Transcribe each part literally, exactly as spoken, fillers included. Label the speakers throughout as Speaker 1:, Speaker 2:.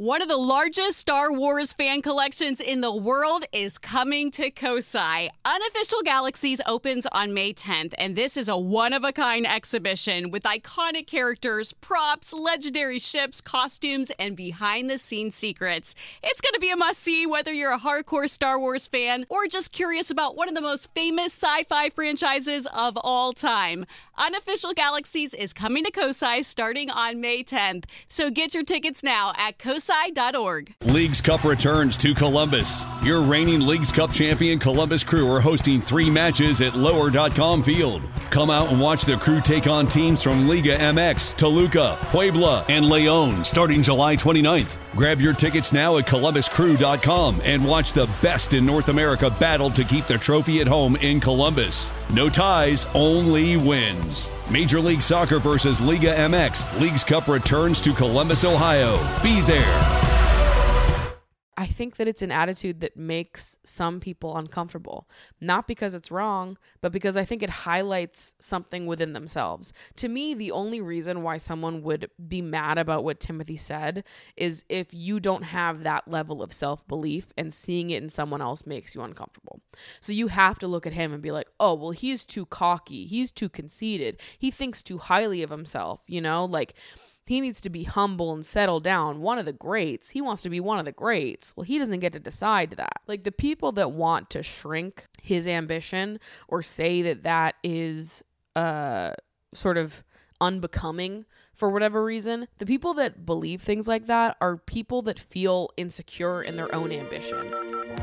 Speaker 1: One of the largest Star Wars fan collections in the world is coming to Kosai. Unofficial Galaxies opens on May tenth, and this is a one-of-a-kind exhibition with iconic characters, props, legendary ships, costumes, and behind-the-scenes secrets. It's going to be a must-see whether you're a hardcore Star Wars fan or just curious about one of the most famous sci-fi franchises of all time. Unofficial Galaxies is coming to Kosai starting on May tenth, so get your tickets now at kosai dot org.
Speaker 2: Leagues Cup returns to Columbus. Your reigning Leagues Cup champion Columbus Crew are hosting three matches at lower dot com Field. Come out and watch the Crew take on teams from Liga M X, Toluca, Puebla, and Leon starting July twenty-ninth. Grab your tickets now at columbus crew dot com and watch the best in North America battle to keep the trophy at home in Columbus. No ties, only wins. Major League Soccer versus Liga M X. Leagues Cup returns to Columbus, Ohio. Be there.
Speaker 3: I think that it's an attitude that makes some people uncomfortable, not because it's wrong, but because I think it highlights something within themselves. To me, the only reason why someone would be mad about what Timothy said is if you don't have that level of self-belief and seeing it in someone else makes you uncomfortable. So you have to look at him and be like, oh, well, he's too cocky. He's too conceited. He thinks too highly of himself, you know, like, he needs to be humble and settle down. One of the greats. He wants to be one of the greats. Well, he doesn't get to decide that. Like, the people that want to shrink his ambition or say that that is uh, sort of unbecoming for whatever reason, the people that believe things like that are people that feel insecure in their own ambition.
Speaker 4: Dude,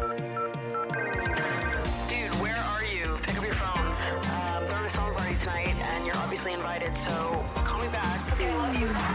Speaker 4: where are you? Pick up your phone. Uh, we're on a song party tonight, and you're obviously invited, so call me back. Okay, love you. Bye.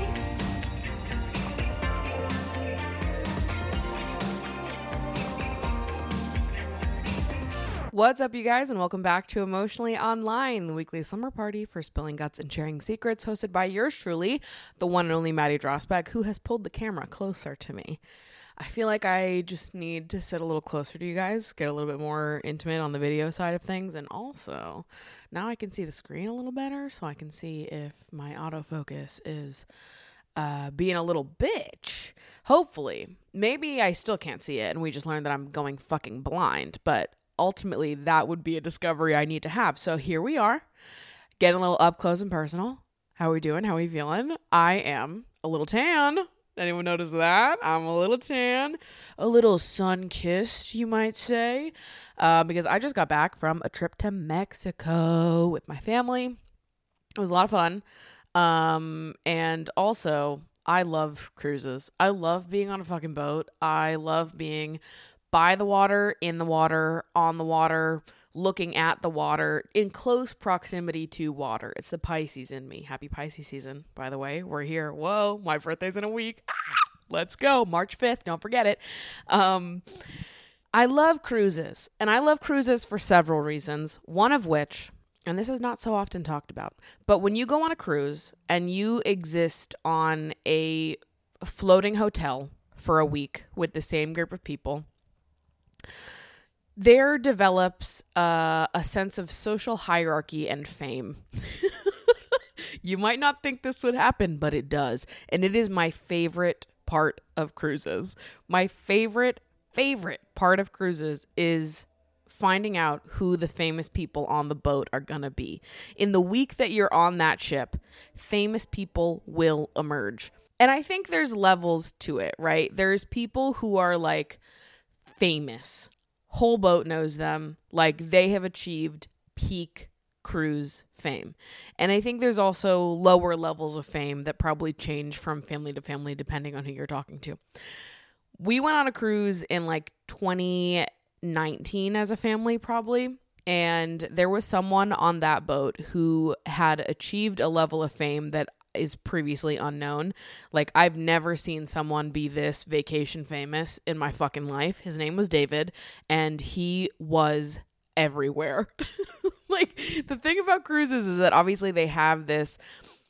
Speaker 3: What's up, you guys, and welcome back to Emotionally Online, the weekly summer party for spilling guts and sharing secrets, hosted by yours truly, the one and only Maddie Drossbeck, who has pulled the camera closer to me. I feel like I just need to sit a little closer to you guys, get a little bit more intimate on the video side of things, and also now I can see the screen a little better, so I can see if my autofocus is uh, being a little bitch. Hopefully. Maybe I still can't see it, and we just learned that I'm going fucking blind, but ultimately that would be a discovery I need to have. So here we are, getting a little up close and personal. How are we doing? How are we feeling? I am a little tan. Anyone notice that? I'm a little tan, a little sun-kissed, you might say, uh, because I just got back from a trip to Mexico with my family. It was a lot of fun. Um, and also, I love cruises. I love being on a fucking boat. I love being by the water, in the water, on the water, looking at the water, in close proximity to water. It's the Pisces in me. Happy Pisces season, by the way. We're here. Whoa, my birthday's in a week. Ah, let's go. March fifth. Don't forget it. Um, I love cruises, and I love cruises for several reasons, one of which, and this is not so often talked about, but when you go on a cruise and you exist on a floating hotel for a week with the same group of people, there develops uh, a sense of social hierarchy and fame. You might not think this would happen, but it does. And it is my favorite part of cruises. My favorite, favorite part of cruises is finding out who the famous people on the boat are gonna be. In the week that you're on that ship, famous people will emerge. And I think there's levels to it, right? There's people who are like famous. Whole boat knows them. Like, they have achieved peak cruise fame. And I think there's also lower levels of fame that probably change from family to family depending on who you're talking to. We went on a cruise in like twenty nineteen as a family probably, and there was someone on that boat who had achieved a level of fame that is previously unknown. Like, I've never seen someone be this vacation famous in my fucking life. His name was David, and he was everywhere. Like, the thing about cruises is that obviously they have this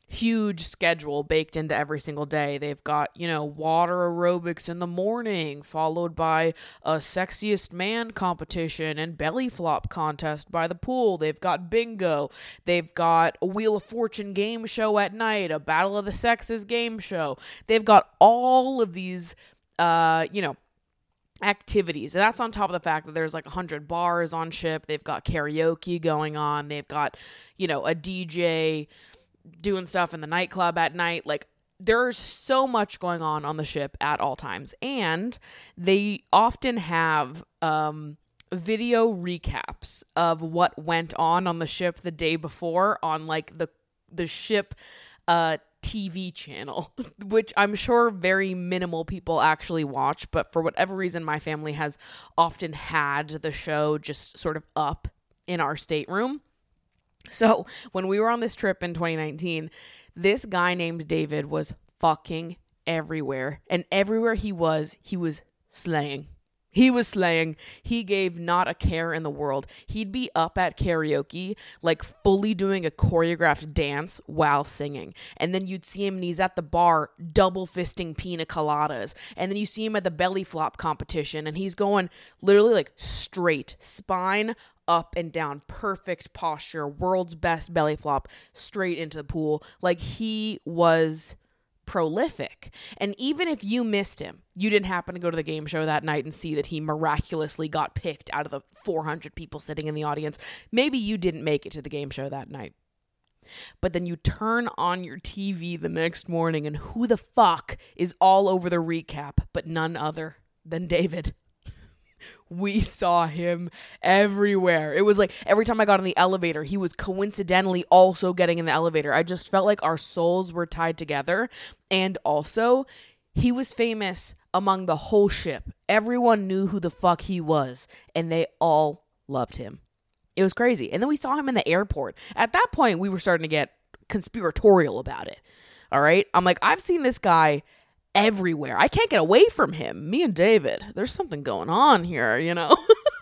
Speaker 3: huge schedule baked into every single day. They've got, you know, water aerobics in the morning, followed by a sexiest man competition and belly flop contest by the pool. They've got bingo. They've got a Wheel of Fortune game show at night, a Battle of the Sexes game show. They've got all of these, uh, you know, activities. And that's on top of the fact that there's like one hundred bars on ship. They've got karaoke going on. They've got, you know, a D J doing stuff in the nightclub at night. Like, there's so much going on on the ship at all times. And they often have um, video recaps of what went on on the ship the day before on like the the ship uh, T V channel, which I'm sure very minimal people actually watch. But for whatever reason, my family has often had the show just sort of up in our stateroom. So when we were on this trip in twenty nineteen, this guy named David was fucking everywhere. And everywhere he was, he was slaying. He was slaying. He gave not a care in the world. He'd be up at karaoke, like fully doing a choreographed dance while singing. And then you'd see him and he's at the bar double fisting pina coladas. And then you see him at the belly flop competition and he's going literally like straight, spine up and down, perfect posture, world's best belly flop, straight into the pool. Like, he was prolific. And even if you missed him, you didn't happen to go to the game show that night and see that he miraculously got picked out of the four hundred people sitting in the audience, maybe you didn't make it to the game show that night. But then you turn on your T V the next morning and who the fuck is all over the recap but none other than David. We saw him everywhere. It was like every time I got in the elevator, he was coincidentally also getting in the elevator. I just felt like our souls were tied together. And also, he was famous among the whole ship. Everyone knew who the fuck he was, and they all loved him. It was crazy. And then we saw him in the airport. At that point, we were starting to get conspiratorial about it. All right? I'm like, I've seen this guy everywhere. I can't get away from him. Me and David, there's something going on here, you know?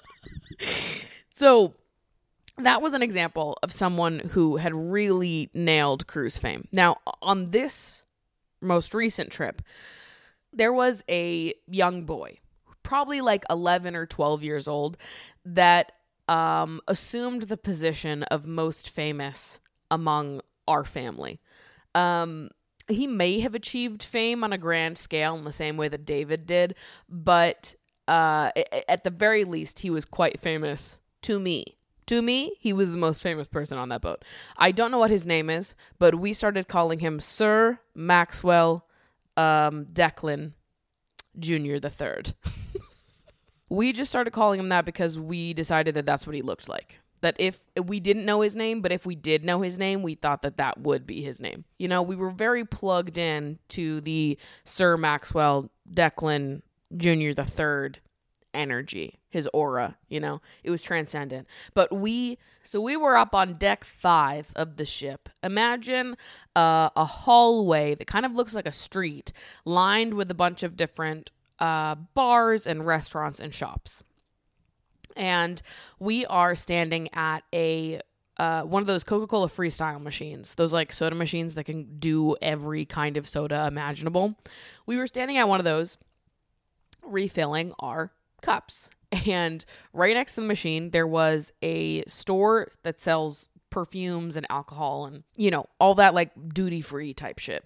Speaker 3: So that was an example of someone who had really nailed cruise fame. Now, on this most recent trip, there was a young boy, probably like eleven or twelve years old, that um, assumed the position of most famous among our family. Um, He may have achieved fame on a grand scale in the same way that David did, but uh, at the very least, he was quite famous to me. To me, he was the most famous person on that boat. I don't know what his name is, but we started calling him Sir Maxwell um, Declan Junior the Third. We just started calling him that because we decided that that's what he looked like. That if we didn't know his name, but if we did know his name, we thought that that would be his name. You know, we were very plugged in to the Sir Maxwell Declan Junior the Third energy, his aura, you know, it was transcendent. But we, so we were up on deck five of the ship. Imagine uh, a hallway that kind of looks like a street lined with a bunch of different uh, bars and restaurants and shops. And we are standing at a uh, one of those Coca-Cola Freestyle machines, those like soda machines that can do every kind of soda imaginable. We were standing at one of those, refilling our cups. And right next to the machine, there was a store that sells perfumes and alcohol and, you know, all that like duty-free type shit.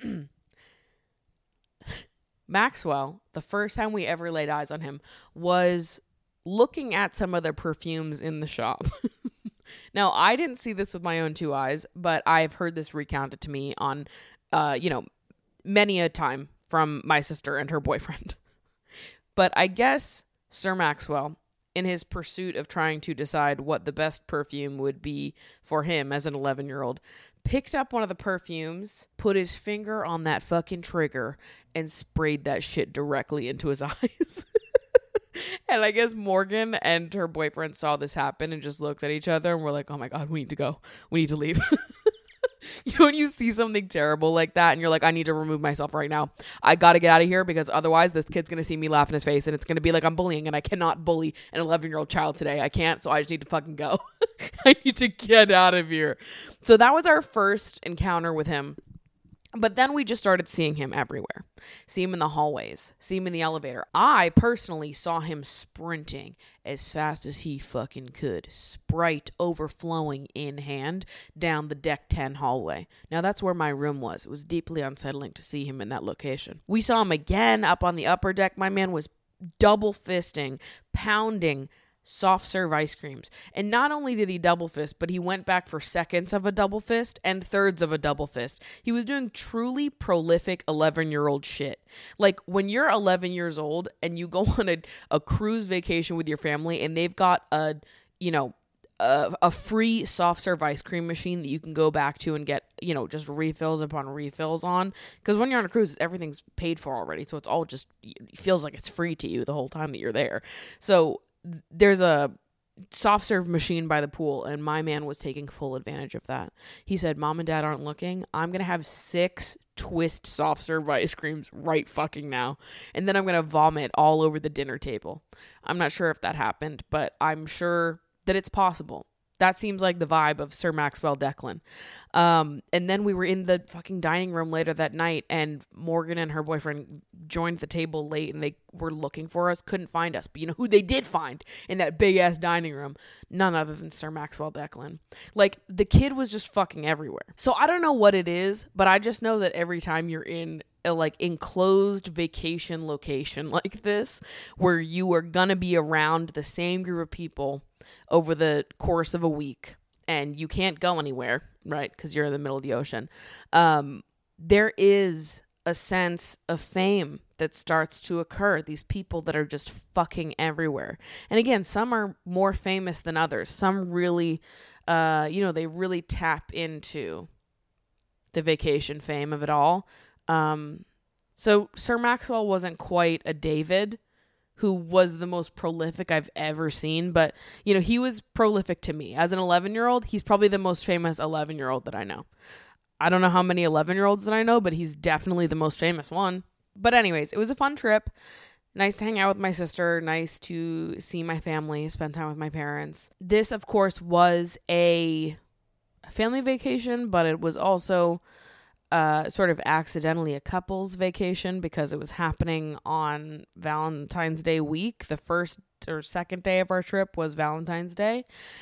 Speaker 3: Maxwell, the first time we ever laid eyes on him, was looking at some of the perfumes in the shop. Now, I didn't see this with my own two eyes, but I've heard this recounted to me on, uh, you know, many a time from my sister and her boyfriend. But I guess Sir Maxwell, in his pursuit of trying to decide what the best perfume would be for him as an eleven-year-old, picked up one of the perfumes, put his finger on that fucking trigger, and sprayed that shit directly into his eyes. And I guess Morgan and her boyfriend saw this happen and just looked at each other and were like, oh my God, we need to go. We need to leave. You know, when you see something terrible like that and you're like, I need to remove myself right now. I got to get out of here because otherwise this kid's going to see me laugh in his face and it's going to be like I'm bullying, and I cannot bully an eleven-year-old child today. I can't, so I just need to fucking go. I need to get out of here. So that was our first encounter with him. But then we just started seeing him everywhere. See him in the hallways. See him in the elevator. I personally saw him sprinting as fast as he fucking could. Sprite overflowing in hand down the deck ten hallway. Now that's where my room was. It was deeply unsettling to see him in that location. We saw him again up on the upper deck. My man was double fisting, pounding soft serve ice creams. And not only did he double fist, but he went back for seconds of a double fist and thirds of a double fist. He was doing truly prolific eleven-year-old shit. Like when you're eleven years old and you go on a, a cruise vacation with your family and they've got a, you know, a, a free soft serve ice cream machine that you can go back to and get, you know, just refills upon refills on. Because when you're on a cruise, everything's paid for already. So it's all just, it feels like it's free to you the whole time that you're there. So there's a soft serve machine by the pool, and my man was taking full advantage of that. He said, Mom and Dad aren't looking. I'm going to have six twist soft serve ice creams right fucking now. And then I'm going to vomit all over the dinner table. I'm not sure if that happened, but I'm sure that it's possible. That seems like the vibe of Sir Maxwell Declan. Um, and then we were in the fucking dining room later that night, and Morgan and her boyfriend joined the table late, and they were looking for us, couldn't find us. But you know who they did find in that big-ass dining room? None other than Sir Maxwell Declan. Like, the kid was just fucking everywhere. So I don't know what it is, but I just know that every time you're in a like enclosed vacation location like this, where you are gonna be around the same group of people over the course of a week and you can't go anywhere, right? Because you're in the middle of the ocean. Um, there is a sense of fame that starts to occur. These people that are just fucking everywhere. And again, some are more famous than others. Some really, uh, you know, they really tap into the vacation fame of it all. Um, so Sir Maxwell wasn't quite a David, who was the most prolific I've ever seen. But, you know, he was prolific to me. As an eleven-year-old, he's probably the most famous eleven-year-old that I know. I don't know how many eleven-year-olds that I know, but he's definitely the most famous one. But anyways, it was a fun trip. Nice to hang out with my sister. Nice to see my family, spend time with my parents. This, of course, was a family vacation, but it was also uh, sort of accidentally a couple's vacation because it was happening on Valentine's Day week. The first or second day of our trip was Valentine's Day,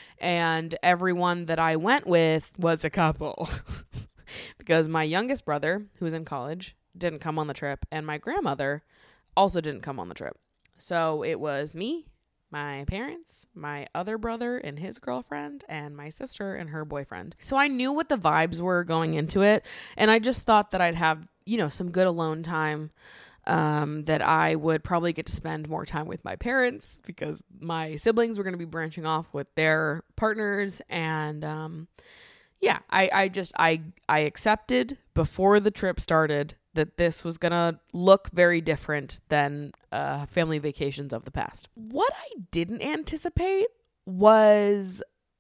Speaker 3: and everyone that I went with was a couple because my youngest brother, who was in college, didn't come on the trip, and my grandmother also didn't come on the trip. So it was me, my parents, my other brother and his girlfriend, and my sister and her boyfriend. So I knew what the vibes were going into it, and I just thought that I'd have, you know, some good alone time, um, that I would probably get to spend more time with my parents because my siblings were going to be branching off with their partners, and um, yeah, I, I just, I, I accepted before the trip started that this was going to look very different than uh, family vacations of the past. What I didn't anticipate was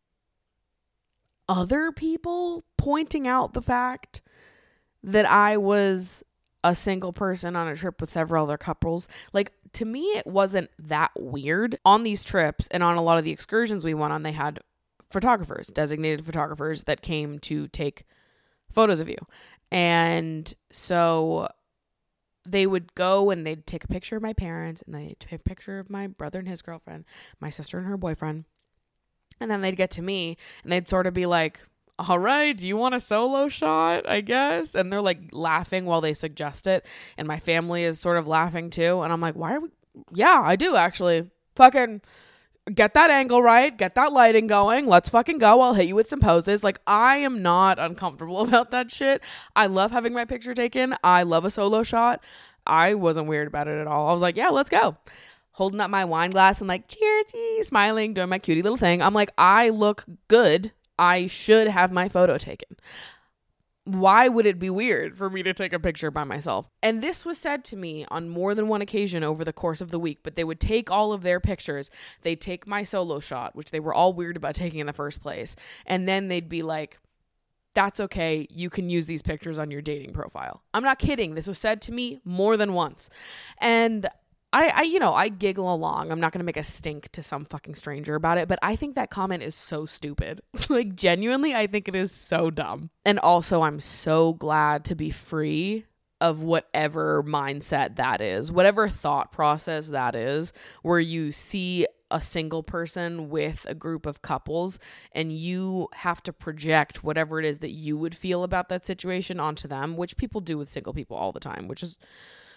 Speaker 3: other people pointing out the fact that I was a single person on a trip with several other couples. Like, to me, it wasn't that weird. On these trips and on a lot of the excursions we went on, they had photographers, designated photographers that came to take photos of you. And so they would go and they'd take a picture of my parents, and they'd take a picture of my brother and his girlfriend, my sister and her boyfriend. And then they'd get to me and they'd sort of be like, all right, do you want a solo shot, I guess? And they're like laughing while they suggest it. And my family is sort of laughing too. And I'm like, why are we? Yeah, I do actually. Fucking get that angle right. Get that lighting going. Let's fucking go. I'll hit you with some poses. Like, I am not uncomfortable about that shit. I love having my picture taken. I love a solo shot. I wasn't weird about it at all. I was like, yeah, let's go. Holding up my wine glass and like, cheers, smiling, doing my cutie little thing. I'm like, I look good. I should have my photo taken. Why would it be weird for me to take a picture by myself? And this was said to me on more than one occasion over the course of the week, but they would take all of their pictures. They'd take my solo shot, which they were all weird about taking in the first place. And then they'd be like, that's okay. You can use these pictures on your dating profile. I'm not kidding. This was said to me more than once. And I, I you know, I giggle along. I'm not going to make a stink to some fucking stranger about it, but I think that comment is so stupid. Like, genuinely, I think it is so dumb. And also, I'm so glad to be free of whatever mindset that is, whatever thought process that is, where you see a single person with a group of couples and you have to project whatever it is that you would feel about that situation onto them, which people do with single people all the time, which is,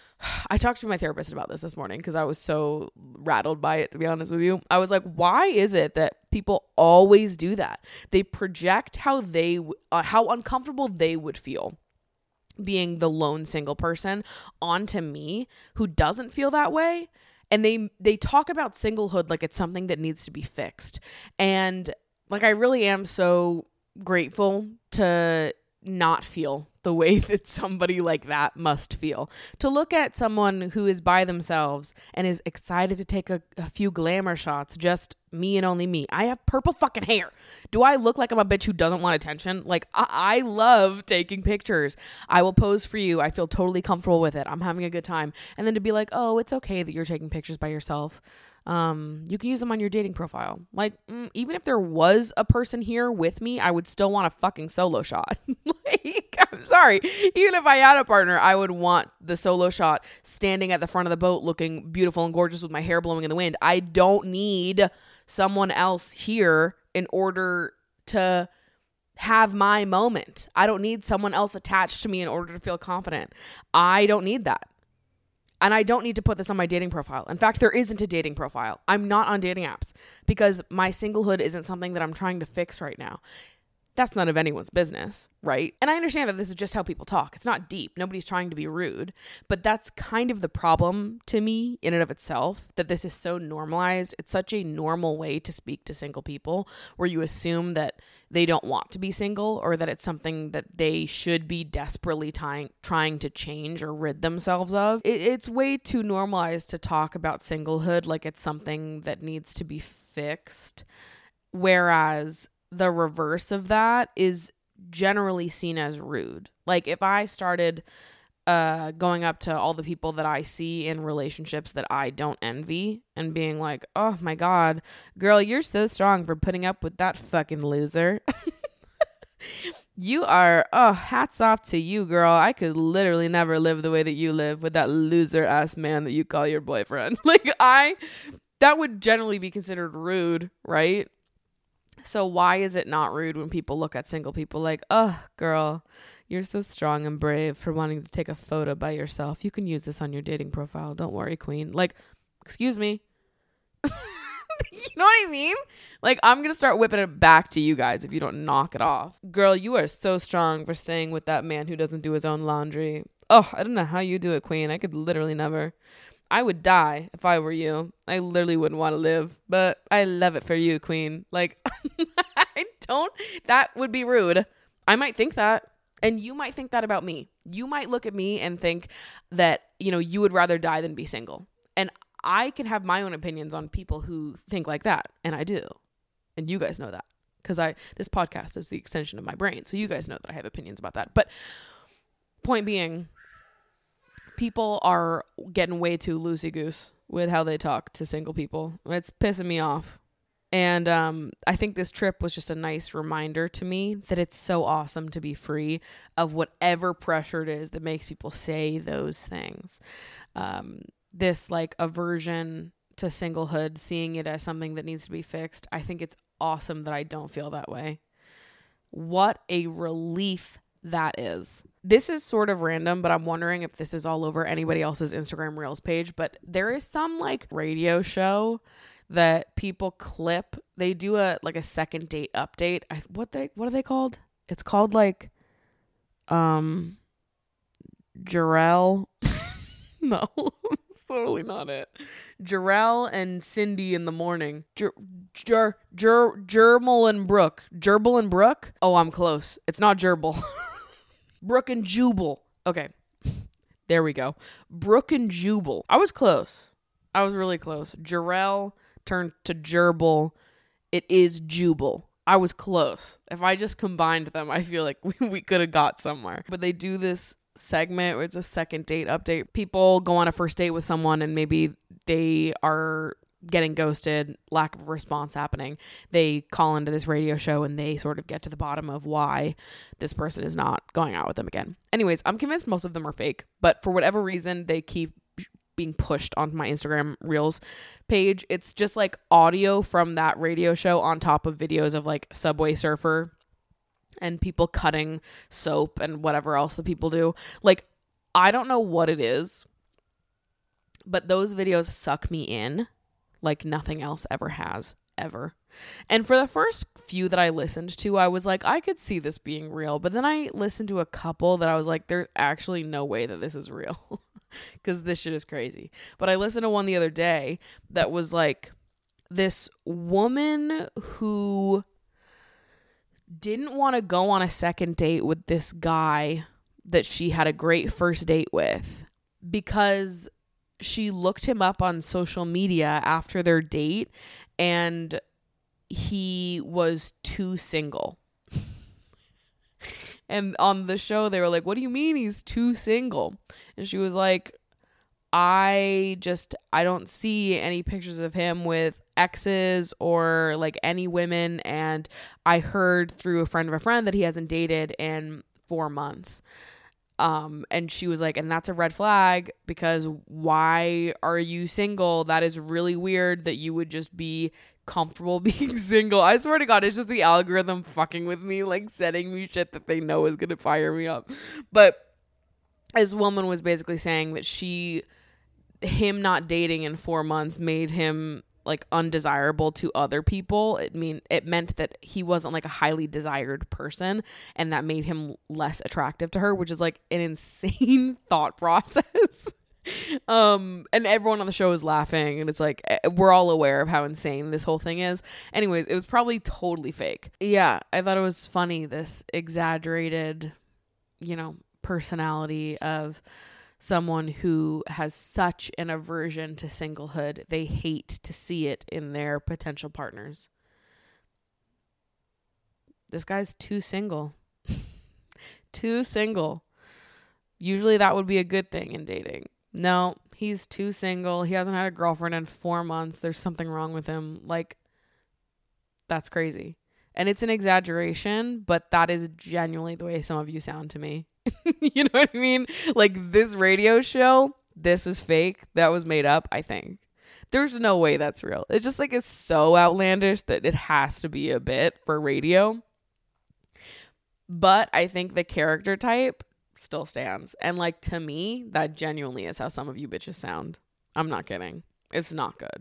Speaker 3: I talked to my therapist about this this morning because I was so rattled by it, to be honest with you. I was like, why is it that people always do that? They project how they, uh, how uncomfortable they would feel being the lone single person onto me who doesn't feel that way. And they they talk about singlehood like it's something that needs to be fixed. And like, I really am so grateful to not feel the way that somebody like that must feel. To look at someone who is by themselves and is excited to take a, a few glamour shots, just me and only me. I have purple fucking hair. Do I look like I'm a bitch who doesn't want attention? Like, I, I love taking pictures. I will pose for you. I feel totally comfortable with it. I'm having a good time. And then to be like, oh, it's okay that you're taking pictures by yourself. Um, you can use them on your dating profile. Like, mm, even if there was a person here with me, I would still want a fucking solo shot. Like, I'm sorry. Even if I had a partner, I would want the solo shot standing at the front of the boat looking beautiful and gorgeous with my hair blowing in the wind. I don't need someone else here in order to have my moment. I don't need someone else attached to me in order to feel confident. I don't need that. And I don't need to put this on my dating profile. In fact, there isn't a dating profile. I'm not on dating apps because my singlehood isn't something that I'm trying to fix right now. That's none of anyone's business, right? And I understand that this is just how people talk. It's not deep. Nobody's trying to be rude. But that's kind of the problem to me in and of itself, that this is so normalized. It's such a normal way to speak to single people where you assume that they don't want to be single or that it's something that they should be desperately tying, trying to change or rid themselves of. It, it's way too normalized to talk about singlehood like it's something that needs to be fixed. Whereas the reverse of that is generally seen as rude. Like, if I started uh, going up to all the people that I see in relationships that I don't envy and being like, oh my God, girl, you're so strong for putting up with that fucking loser. You are, oh, hats off to you, girl. I could literally never live the way that you live with that loser ass man that you call your boyfriend. Like, I, that would generally be considered rude, right? So why is it not rude when people look at single people like, oh, girl, you're so strong and brave for wanting to take a photo by yourself. You can use this on your dating profile. Don't worry, queen. Like, excuse me. You know what I mean? Like, I'm going to start whipping it back to you guys if you don't knock it off. Girl, you are so strong for staying with that man who doesn't do his own laundry. Oh, I don't know how you do it, queen. I could literally never. I would die if I were you. I literally wouldn't want to live, but I love it for you, queen. Like, I don't, that would be rude. I might think that, and you might think that about me. You might look at me and think that, you know, you would rather die than be single. And I can have my own opinions on people who think like that, and I do. And you guys know that because I, this podcast is the extension of my brain. So you guys know that I have opinions about that. But point being, people are getting way too loosey-goose with how they talk to single people. It's pissing me off. And um, I think this trip was just a nice reminder to me that it's so awesome to be free of whatever pressure it is that makes people say those things. Um, this like aversion to singlehood, seeing it as something that needs to be fixed. I think it's awesome that I don't feel that way. What a relief that is. This is sort of random, but I'm wondering if this is all over anybody else's Instagram Reels page, but there is some like radio show that people clip. They do a like a second date update. I, what they what are they called? It's called like um Jarrell. No, it's totally not it. Jarrell and Cindy in the morning. Jer Jer Jer Gerbil and Brooke. Gerbil and Brooke? Oh, I'm close. It's not Gerbil. Brooke and Jubal. Okay. There we go. Brooke and Jubal. I was close. I was really close. Jarrell turned to Gerbil. It is Jubal. I was close. If I just combined them, I feel like we, we could have got somewhere. But they do this segment where it's a second date update. People go on a first date with someone and maybe they are getting ghosted, lack of response happening. They call into this radio show and they sort of get to the bottom of why this person is not going out with them again. Anyways, I'm convinced most of them are fake, but for whatever reason, they keep being pushed onto my Instagram Reels page. It's just like audio from that radio show on top of videos of like Subway Surfer and people cutting soap and whatever else that people do. Like, I don't know what it is, but those videos suck me in like nothing else ever has, ever. And for the first few that I listened to, I was like, I could see this being real. But then I listened to a couple that I was like, there's actually no way that this is real because this shit is crazy. But I listened to one the other day that was like this woman who didn't want to go on a second date with this guy that she had a great first date with because she looked him up on social media after their date and he was too single. And on the show, they were like, what do you mean he's too single? And she was like, I just, I don't see any pictures of him with exes or like any women. And I heard through a friend of a friend that he hasn't dated in four months. Um, and she was like, and that's a red flag because why are you single? That is really weird that you would just be comfortable being single. I swear to God, it's just the algorithm fucking with me, like sending me shit that they know is going to fire me up. But this woman was basically saying that she, him not dating in four months made him like undesirable to other people. It mean it meant that he wasn't like a highly desired person and that made him less attractive to her, which is like an insane thought process. um and everyone on the show is laughing and it's like we're all aware of how insane this whole thing is. Anyways, it was probably totally fake. Yeah, I thought it was funny, this exaggerated, you know, personality of someone who has such an aversion to singlehood, they hate to see it in their potential partners. This guy's too single. Too single. Usually that would be a good thing in dating. No, he's too single. He hasn't had a girlfriend in four months. There's something wrong with him. Like, that's crazy. And it's an exaggeration, but that is genuinely the way some of you sound to me. You know what I mean? Like this radio show, this is fake. That was made up, I think. There's no way that's real. It's just like it's so outlandish that it has to be a bit for radio. But I think the character type still stands. And like to me, that genuinely is how some of you bitches sound. I'm not kidding. It's not good.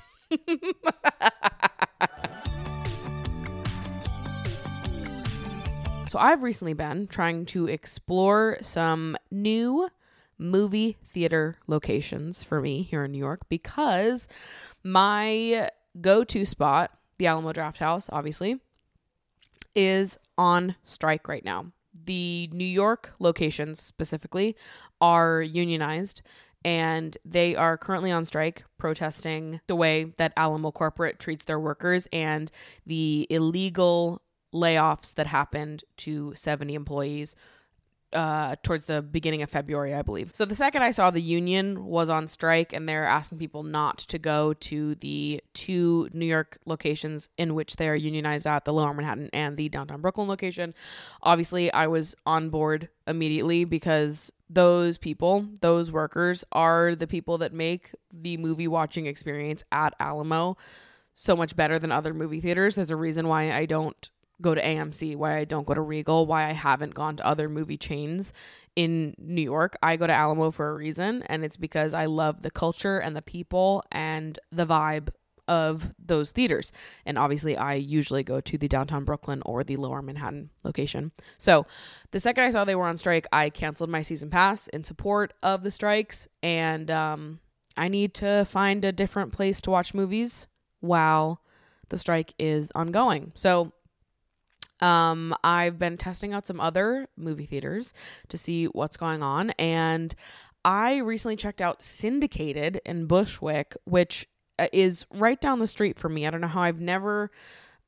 Speaker 3: So I've recently been trying to explore some new movie theater locations for me here in New York because my go-to spot, the Alamo Drafthouse, obviously, is on strike right now. The New York locations specifically are unionized and they are currently on strike protesting the way that Alamo Corporate treats their workers and the illegal layoffs that happened to seventy employees uh, towards the beginning of February, I believe. So the second I saw the union was on strike and they're asking people not to go to the two New York locations in which they are unionized at, the Lower Manhattan and the downtown Brooklyn location, obviously I was on board immediately because those people, those workers are the people that make the movie watching experience at Alamo so much better than other movie theaters. There's a reason why I don't go to A M C, why I don't go to Regal, why I haven't gone to other movie chains in New York. I go to Alamo for a reason, and it's because I love the culture and the people and the vibe of those theaters. And obviously I usually go to the downtown Brooklyn or the Lower Manhattan location. So the second I saw they were on strike, I canceled my season pass in support of the strikes, and um, I need to find a different place to watch movies while the strike is ongoing. So Um, I've been testing out some other movie theaters to see what's going on. And I recently checked out Syndicated in Bushwick, which is right down the street from me. I don't know how I've never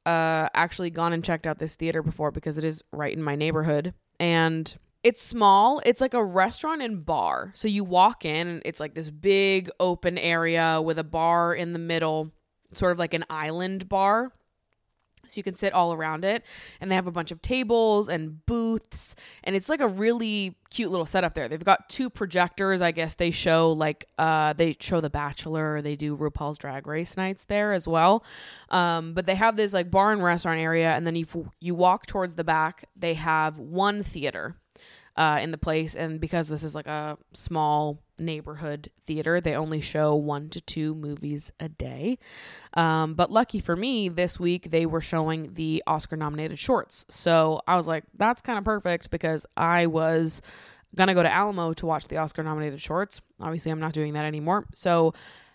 Speaker 3: uh, actually gone and checked out this theater before because it is right in my neighborhood. And it's small. It's like a restaurant and bar. So you walk in and it's like this big open area with a bar in the middle, sort of like an island bar. So you can sit all around it, and they have a bunch of tables and booths, and it's like a really cute little setup there. They've got two projectors. I guess they show like uh they show The Bachelor, they do RuPaul's Drag Race nights there as well. Um, but they have this like bar and restaurant area, and then you you walk towards the back, they have one theater uh in the place, and because this is like a small neighborhood theater, they only show one to two movies a day. Um, but lucky for me, this week they were showing the Oscar nominated shorts. So I was like, that's kind of perfect because I was going to go to Alamo to watch the Oscar nominated shorts. Obviously, I'm not doing that anymore. So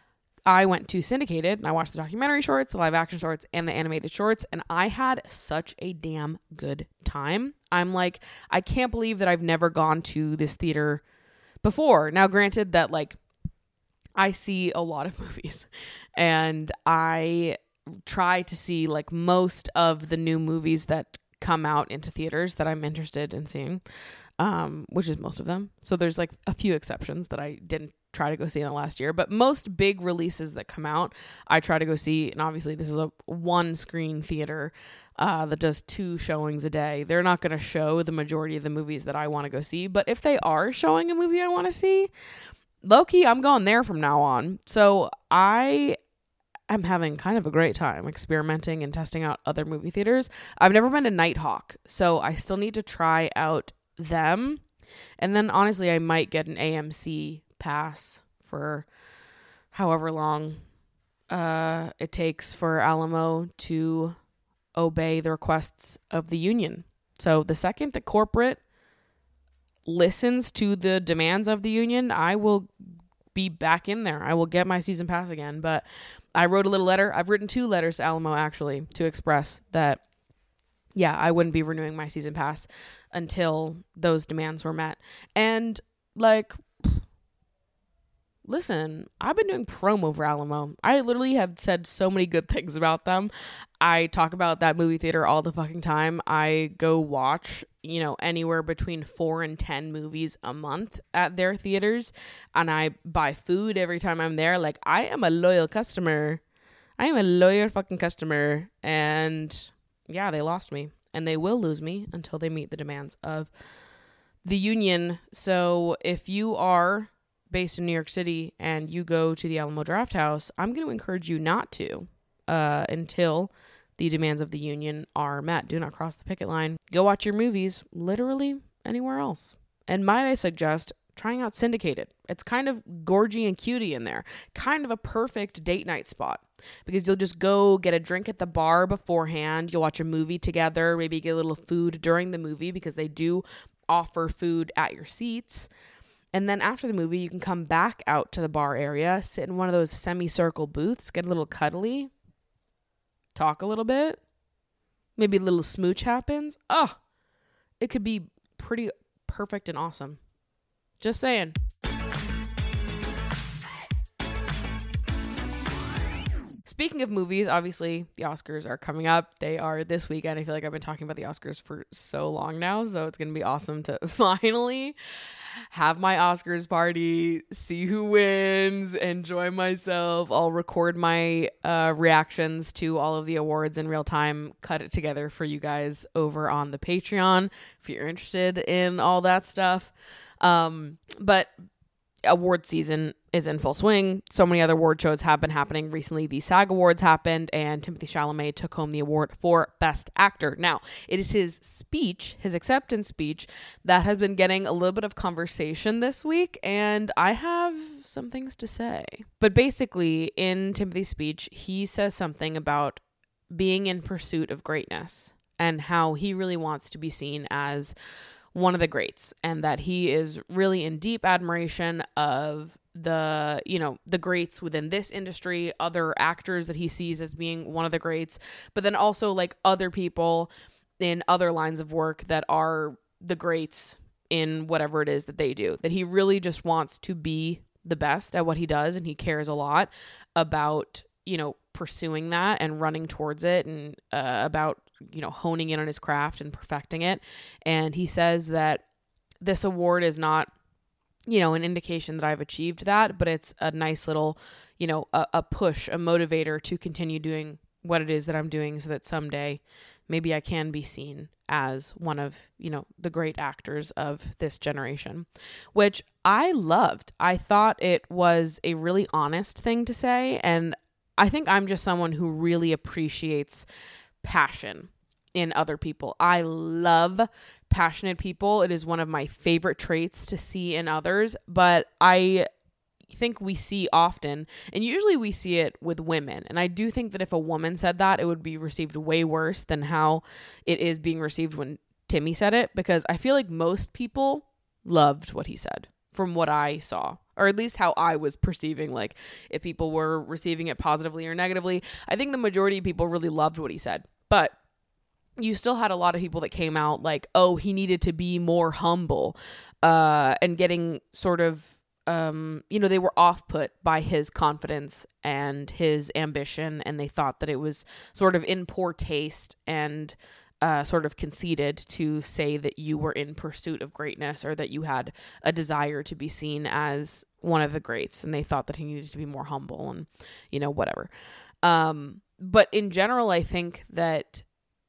Speaker 3: I went to Syndicated and I watched the documentary shorts, the live action shorts, and the animated shorts. And I had such a damn good time. I'm like, I can't believe that I've never gone to this theater before. Now, granted that like I see a lot of movies and I try to see like most of the new movies that come out into theaters that I'm interested in seeing, um, which is most of them. So there's like a few exceptions that I didn't try to go see in the last year, but most big releases that come out, I try to go see. And obviously this is a one screen theater uh, that does two showings a day. They're not going to show the majority of the movies that I want to go see, but if they are showing a movie I want to see, low-key, I'm going there from now on. So I am having kind of a great time experimenting and testing out other movie theaters. I've never been to Nighthawk, so I still need to try out them. And then honestly, I might get an A M C pass for however long uh, it takes for Alamo to obey the requests of the union. So the second that corporate listens to the demands of the union, I will be back in there. I will get my season pass again. But I wrote a little letter. I've written two letters to Alamo actually to express that, yeah, I wouldn't be renewing my season pass until those demands were met. And like, listen, I've been doing promo for Alamo. I literally have said so many good things about them. I talk about that movie theater all the fucking time. I go watch, you know, anywhere between four and ten movies a month at their theaters. And I buy food every time I'm there. Like, I am a loyal customer. I am a loyal fucking customer. And yeah, they lost me. And they will lose me until they meet the demands of the union. So if you are based in New York City and you go to the Alamo Drafthouse, I'm going to encourage you not to uh, until the demands of the union are met. Do not cross the picket line. Go watch your movies literally anywhere else. And might I suggest trying out Syndicated. It's kind of gorgy and cutie in there. Kind of a perfect date night spot because you'll just go get a drink at the bar beforehand. You'll watch a movie together, maybe get a little food during the movie because they do offer food at your seats. And then after the movie, you can come back out to the bar area, sit in one of those semicircle booths, get a little cuddly, talk a little bit, maybe a little smooch happens. Oh, it could be pretty perfect and awesome. Just saying. Speaking of movies, obviously the Oscars are coming up. They are this weekend. I feel like I've been talking about the Oscars for so long now, so it's going to be awesome to finally have my Oscars party, see who wins, enjoy myself. I'll record my uh, reactions to all of the awards in real time, cut it together for you guys over on the Patreon if you're interested in all that stuff. Um, but award season is in full swing. So many other award shows have been happening recently. The SAG Awards happened and Timothée Chalamet took home the award for Best Actor. Now, it is his speech, his acceptance speech, that has been getting a little bit of conversation this week, and I have some things to say. But basically, in Timothy's speech, he says something about being in pursuit of greatness and how he really wants to be seen as one of the greats, and that he is really in deep admiration of the, you know, the greats within this industry, other actors that he sees as being one of the greats, but then also like other people in other lines of work that are the greats in whatever it is that they do, that he really just wants to be the best at what he does. And he cares a lot about you know, pursuing that and running towards it, and uh, about, you know, honing in on his craft and perfecting it. And he says that this award is not, you know, an indication that I've achieved that, but it's a nice little, you know, a, a push, a motivator to continue doing what it is that I'm doing, so that someday maybe I can be seen as one of, you know, the great actors of this generation, which I loved. I thought it was a really honest thing to say. And I think I'm just someone who really appreciates passion in other people. I love passionate people. It is one of my favorite traits to see in others, but I think we see often, and usually we see it with women. And I do think that if a woman said that, it would be received way worse than how it is being received when Timmy said it, because I feel like most people loved what he said from what I saw, or at least how I was perceiving, like if people were receiving it positively or negatively. I think the majority of people really loved what he said, but you still had a lot of people that came out like, oh, he needed to be more humble, uh, and getting sort of, um, you know, they were off put by his confidence and his ambition. And they thought that it was sort of in poor taste and uh, sort of conceited to say that you were in pursuit of greatness, or that you had a desire to be seen as one of the greats. And they thought that he needed to be more humble and, you know, whatever. Um, but in general, I think that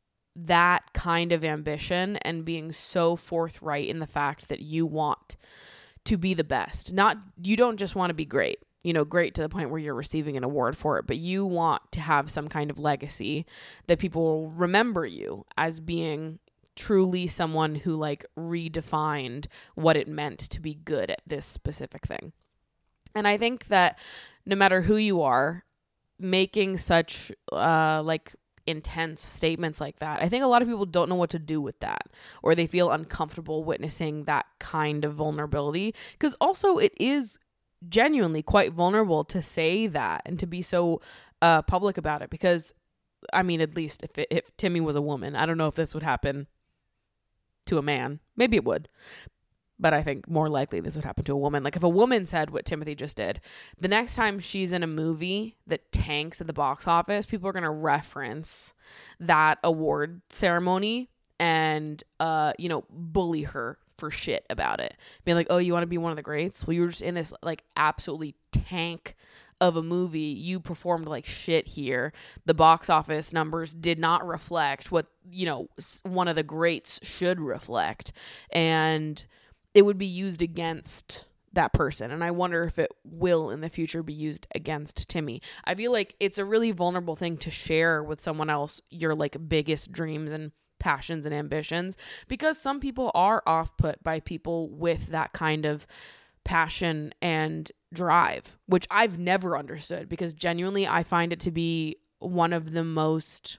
Speaker 3: that kind of ambition and being so forthright in the fact that you want to be the best, not, you don't just want to be great, you know, great to the point where you're receiving an award for it, but you want to have some kind of legacy that people will remember you as being truly someone who like redefined what it meant to be good at this specific thing. And I think that no matter who you are, making such uh like intense statements like that, I think a lot of people don't know what to do with that, or they feel uncomfortable witnessing that kind of vulnerability, because also it is genuinely quite vulnerable to say that and to be so uh public about it. Because I mean, at least if it, if Timmy was a woman, I don't know if this would happen to a man. Maybe it would, but I think more likely this would happen to a woman. Like if a woman said what Timothy just did, the next time she's in a movie that tanks at the box office, people are going to reference that award ceremony and, uh, you know, bully her for shit about it. Being like, oh, you want to be one of the greats? Well, you were just in this like absolutely tank of a movie. You performed like shit here. The box office numbers did not reflect what, you know, one of the greats should reflect. And it would be used against that person. And I wonder if it will in the future be used against Timmy. I feel like it's a really vulnerable thing to share with someone else, your like biggest dreams and passions and ambitions, because some people are off put by people with that kind of passion and drive, which I've never understood, because genuinely I find it to be one of the most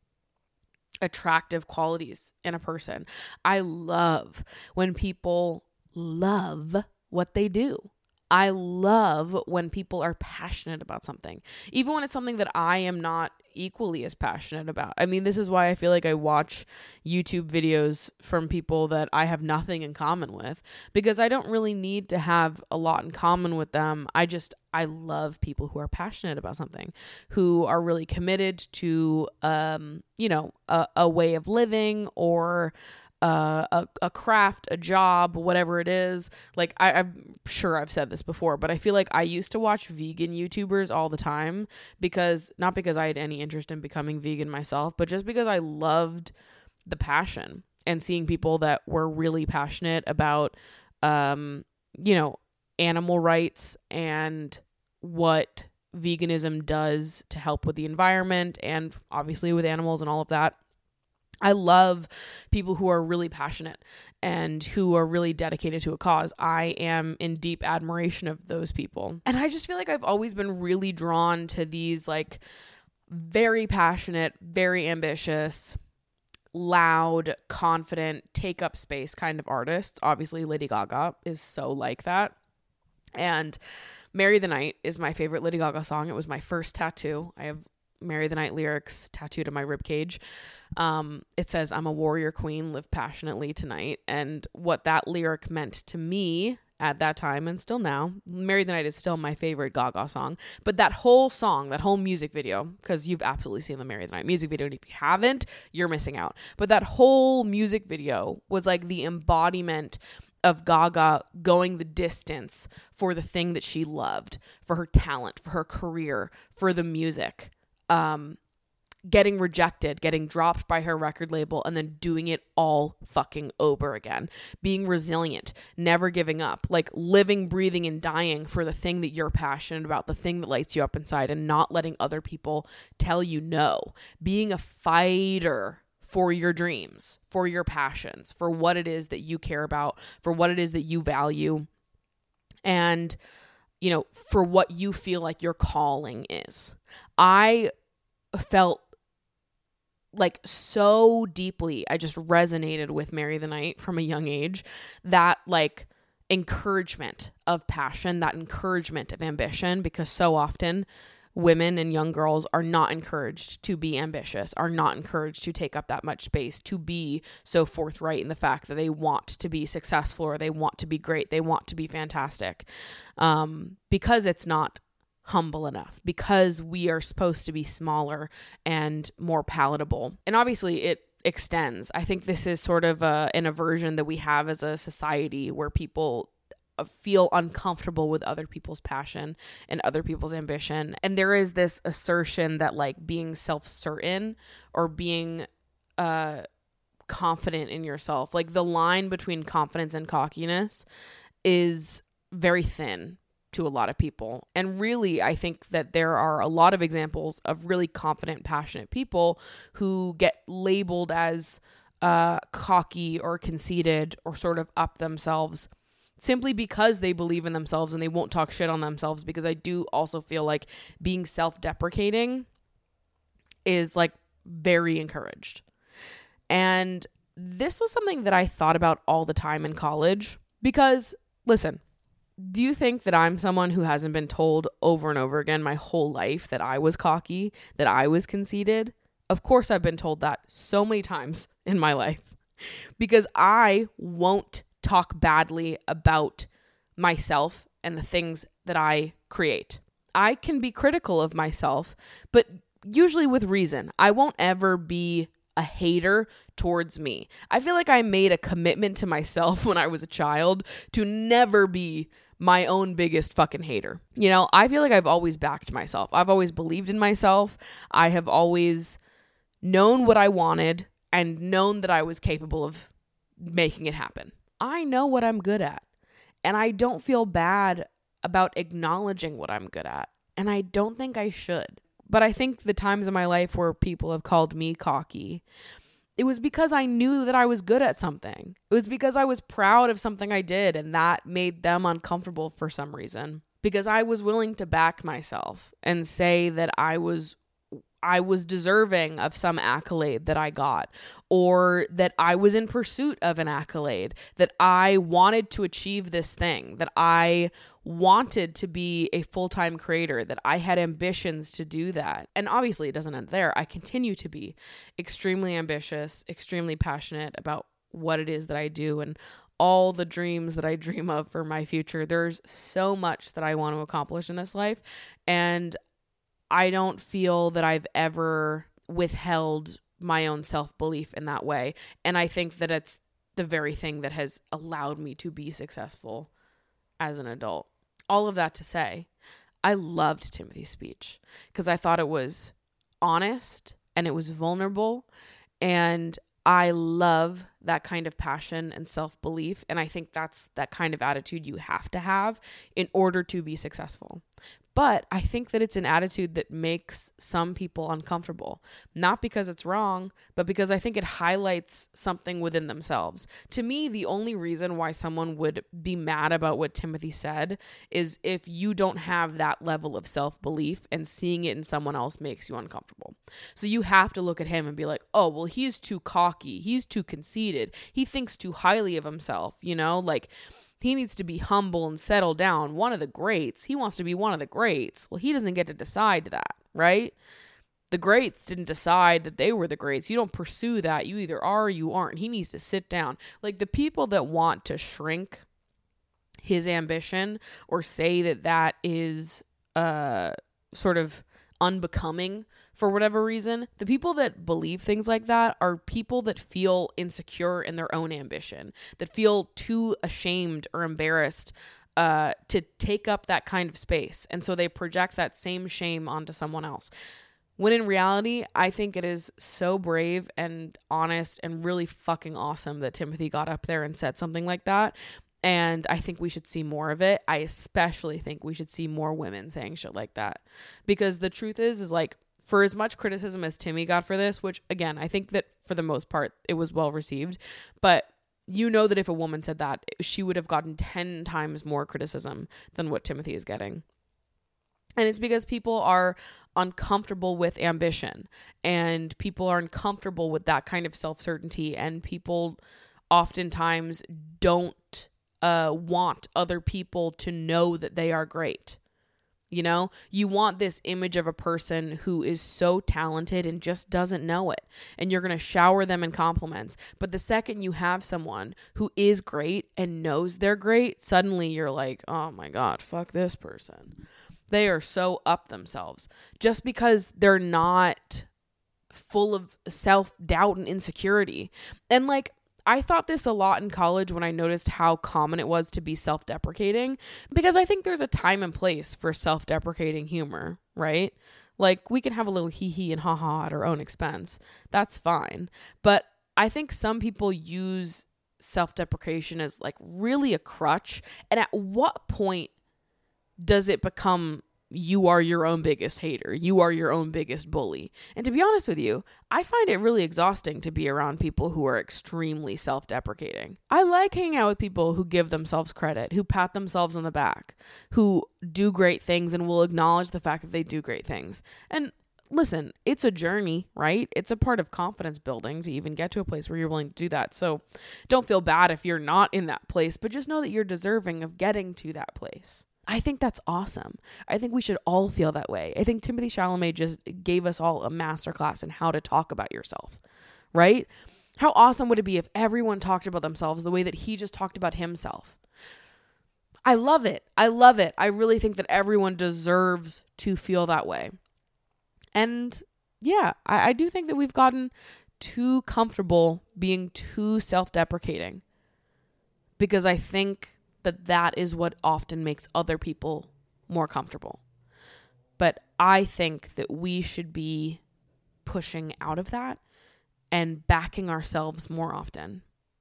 Speaker 3: attractive qualities in a person. I love when people love what they do. I love when people are passionate about something, even when it's something that I am not equally as passionate about. I mean, this is why I feel like I watch YouTube videos from people that I have nothing in common with, because I don't really need to have a lot in common with them. I just, I love people who are passionate about something, who are really committed to, um, you know, a, a way of living, or Uh, a, a craft, a job, whatever it is. Like I, I'm sure I've said this before, but I feel like I used to watch vegan YouTubers all the time, because not because I had any interest in becoming vegan myself, but just because I loved the passion and seeing people that were really passionate about, um, you know, animal rights and what veganism does to help with the environment and obviously with animals and all of that. I love people who are really passionate and who are really dedicated to a cause. I am in deep admiration of those people. And I just feel like I've always been really drawn to these like very passionate, very ambitious, loud, confident, take up space kind of artists. Obviously, Lady Gaga is so like that. And Marry the Night is my favorite Lady Gaga song. It was my first tattoo. I have Marry the Night lyrics tattooed on my ribcage. Um, it says, "I'm a warrior queen, live passionately tonight." And what that lyric meant to me at that time and still now. Marry the Night is still my favorite Gaga song. But that whole song, that whole music video, because you've absolutely seen the Marry the Night music video, and if you haven't, you're missing out. But that whole music video was like the embodiment of Gaga going the distance for the thing that she loved, for her talent, for her career, for the music. Um, getting rejected, getting dropped by her record label, and then doing it all fucking over again. Being resilient, never giving up, like living, breathing, and dying for the thing that you're passionate about, the thing that lights you up inside, and not letting other people tell you no. Being a fighter for your dreams, for your passions, for what it is that you care about, for what it is that you value, and, you know, for what you feel like your calling is. I felt like so deeply, I just resonated with Marry the Night from a young age, that like encouragement of passion, that encouragement of ambition, because so often women and young girls are not encouraged to be ambitious, are not encouraged to take up that much space, to be so forthright in the fact that they want to be successful, or they want to be great, they want to be fantastic, um, because it's not humble enough, because we are supposed to be smaller and more palatable. And obviously it extends. I think this is sort of a, an aversion that we have as a society, where people feel uncomfortable with other people's passion and other people's ambition. And there is this assertion that like being self-certain or being uh, confident in yourself, like the line between confidence and cockiness is very thin to a lot of people. And really, I think that there are a lot of examples of really confident, passionate people who get labeled as uh, cocky or conceited or sort of up themselves simply because they believe in themselves and they won't talk shit on themselves. Because I do also feel like being self-deprecating is like very encouraged. And this was something that I thought about all the time in college, because listen, do you think that I'm someone who hasn't been told over and over again my whole life that I was cocky, that I was conceited? Of course I've been told that so many times in my life, because I won't talk badly about myself and the things that I create. I can be critical of myself, but usually with reason. I won't ever be a hater towards me. I feel like I made a commitment to myself when I was a child to never be my own biggest fucking hater. You know, I feel like I've always backed myself. I've always believed in myself. I have always known what I wanted and known that I was capable of making it happen. I know what I'm good at, and I don't feel bad about acknowledging what I'm good at, and I don't think I should. But I think the times in my life where people have called me cocky, it was because I knew that I was good at something. It was because I was proud of something I did, and that made them uncomfortable for some reason. Because I was willing to back myself and say that I was I was deserving of some accolade that I got, or that I was in pursuit of an accolade, that I wanted to achieve this thing, that I wanted to be a full-time creator, that I had ambitions to do that. And obviously it doesn't end there. I continue to be extremely ambitious, extremely passionate about what it is that I do and all the dreams that I dream of for my future. There's so much that I want to accomplish in this life, and I don't feel that I've ever withheld my own self-belief in that way. And I think that it's the very thing that has allowed me to be successful as an adult. All of that to say, I loved Timothy's speech because I thought it was honest and it was vulnerable, and I love that kind of passion and self-belief. And I think that's that kind of attitude you have to have in order to be successful. But I think that it's an attitude that makes some people uncomfortable, not because it's wrong, but because I think it highlights something within themselves. To me, the only reason why someone would be mad about what Timothy said is if you don't have that level of self-belief and seeing it in someone else makes you uncomfortable. So you have to look at him and be like, oh, well, he's too cocky. He's too conceited. He thinks too highly of himself, you know, like, he needs to be humble and settle down. One of the greats. He wants to be one of the greats. Well, he doesn't get to decide that, right? The greats didn't decide that they were the greats. You don't pursue that. You either are or you aren't. He needs to sit down. Like the people that want to shrink his ambition or say that that is uh sort of unbecoming for whatever reason. The people that believe things like that are people that feel insecure in their own ambition, that feel too ashamed or embarrassed uh, to take up that kind of space. And so they project that same shame onto someone else. When in reality, I think it is so brave and honest and really fucking awesome that Timothy got up there and said something like that. And I think we should see more of it. I especially think we should see more women saying shit like that. Because the truth is, is like, for as much criticism as Timmy got for this, which again, I think that for the most part, it was well received. But you know that if a woman said that, she would have gotten ten times more criticism than what Timothy is getting. And it's because people are uncomfortable with ambition, and people are uncomfortable with that kind of self-certainty, and people oftentimes don't uh, want other people to know that they are great. You know, you want this image of a person who is so talented and just doesn't know it. And you're going to shower them in compliments. But the second you have someone who is great and knows they're great, suddenly you're like, oh my God, fuck this person. They are so up themselves just because they're not full of self-doubt and insecurity. And like, I thought this a lot in college when I noticed how common it was to be self-deprecating, because I think there's a time and place for self-deprecating humor, right? Like, we can have a little hee-hee and ha-ha at our own expense. That's fine. But I think some people use self-deprecation as like really a crutch. And at what point does it become you are your own biggest hater? You are your own biggest bully. And to be honest with you, I find it really exhausting to be around people who are extremely self-deprecating. I like hanging out with people who give themselves credit, who pat themselves on the back, who do great things and will acknowledge the fact that they do great things. And listen, it's a journey, right? It's a part of confidence building to even get to a place where you're willing to do that. So don't feel bad if you're not in that place, but just know that you're deserving of getting to that place. I think that's awesome. I think we should all feel that way. I think Timothée Chalamet just gave us all a masterclass in how to talk about yourself, right? How awesome would it be if everyone talked about themselves the way that he just talked about himself? I love it. I love it. I really think that everyone deserves to feel that way. And yeah, I, I do think that we've gotten too comfortable being too self-deprecating, because I think that that is what often makes other people more comfortable. But I think that we should be pushing out of that and backing ourselves more often.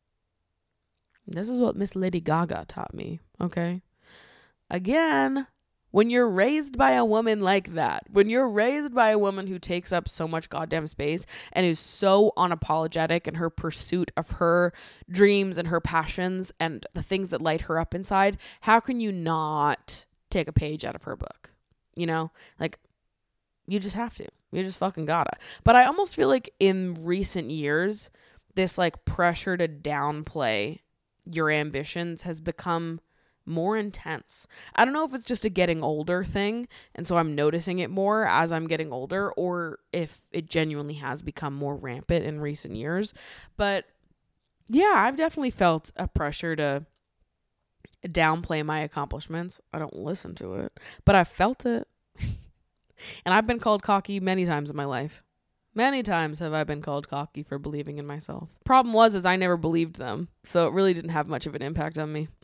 Speaker 3: This is what Miss Lady Gaga taught me, okay? Again, when you're raised by a woman like that, when you're raised by a woman who takes up so much goddamn space and is so unapologetic in her pursuit of her dreams and her passions and the things that light her up inside, how can you not take a page out of her book? You know, like, you just have to. You just fucking gotta. But I almost feel like in recent years, this like pressure to downplay your ambitions has become more intense. I don't know if it's just a getting older thing, and so I'm noticing it more as I'm getting older, or if it genuinely has become more rampant in recent years. But yeah, I've definitely felt a pressure to downplay my accomplishments. I don't listen to it, but I felt it. And I've been called cocky many times in my life. Many times have I been called cocky for believing in myself. Problem was, is I never believed them, so it really didn't have much of an impact on me.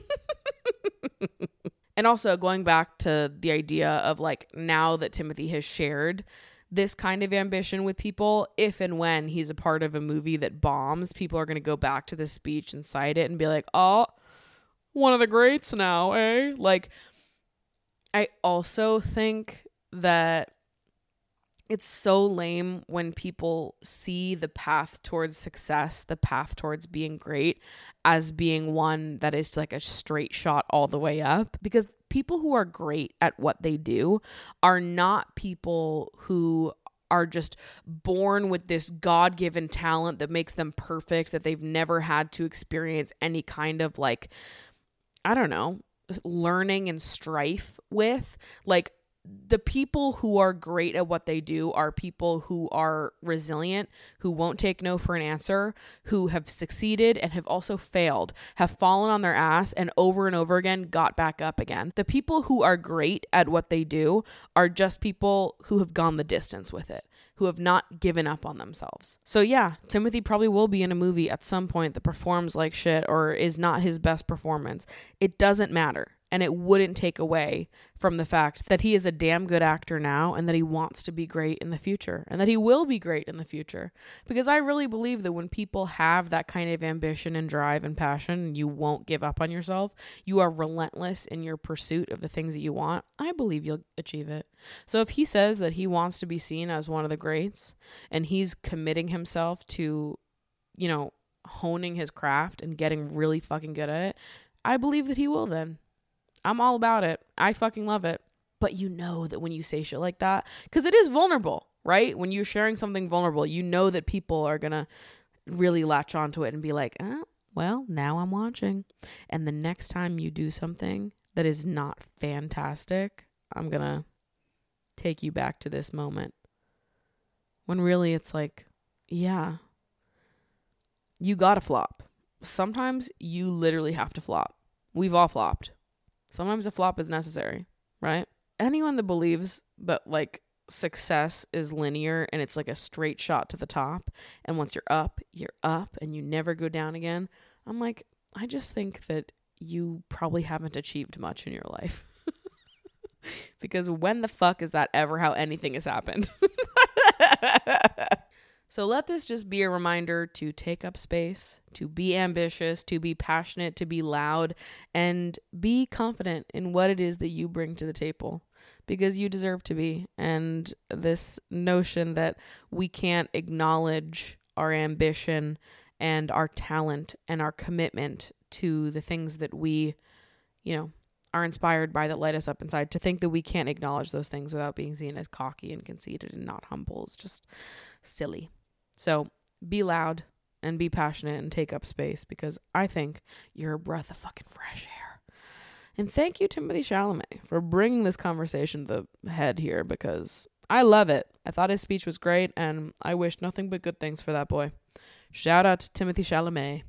Speaker 3: And also going back to the idea of like, now that Timothy has shared this kind of ambition with people, if and when he's a part of a movie that bombs, people are going to go back to this speech and cite it and be like, oh, one of the greats now, eh? Like, I also think that it's so lame when people see the path towards success, the path towards being great, as being one that is like a straight shot all the way up. Because people who are great at what they do are not people who are just born with this God-given talent that makes them perfect, that they've never had to experience any kind of like, I don't know, learning and strife with. Like, the people who are great at what they do are people who are resilient, who won't take no for an answer, who have succeeded and have also failed, have fallen on their ass and over and over again got back up again. The people who are great at what they do are just people who have gone the distance with it, who have not given up on themselves. So yeah, Timothy probably will be in a movie at some point that performs like shit or is not his best performance. It doesn't matter. And it wouldn't take away from the fact that he is a damn good actor now and that he wants to be great in the future and that he will be great in the future. Because I really believe that when people have that kind of ambition and drive and passion, you won't give up on yourself. You are relentless in your pursuit of the things that you want. I believe you'll achieve it. So if he says that he wants to be seen as one of the greats and he's committing himself to, you know, honing his craft and getting really fucking good at it, I believe that he will then. I'm all about it. I fucking love it. But you know that when you say shit like that, because it is vulnerable, right? When you're sharing something vulnerable, you know that people are going to really latch onto it and be like, oh, well, now I'm watching. And the next time you do something that is not fantastic, I'm going to take you back to this moment. When really it's like, yeah, you got to flop. Sometimes you literally have to flop. We've all flopped. Sometimes a flop is necessary, right? Anyone that believes that like success is linear and it's like a straight shot to the top, and once you're up, you're up and you never go down again, I'm like, I just think that you probably haven't achieved much in your life. Because when the fuck is that ever how anything has happened? So let this just be a reminder to take up space, to be ambitious, to be passionate, to be loud, and be confident in what it is that you bring to the table, because you deserve to be. And this notion that we can't acknowledge our ambition and our talent and our commitment to the things that we, you know, are inspired by, that light us up inside, to think that we can't acknowledge those things without being seen as cocky and conceited and not humble is just silly. So be loud and be passionate and take up space, because I think you're a breath of fucking fresh air. And thank you, Timothy Chalamet, for bringing this conversation to the head here, because I love it. I thought his speech was great, and I wish nothing but good things for that boy. Shout out to Timothy Chalamet.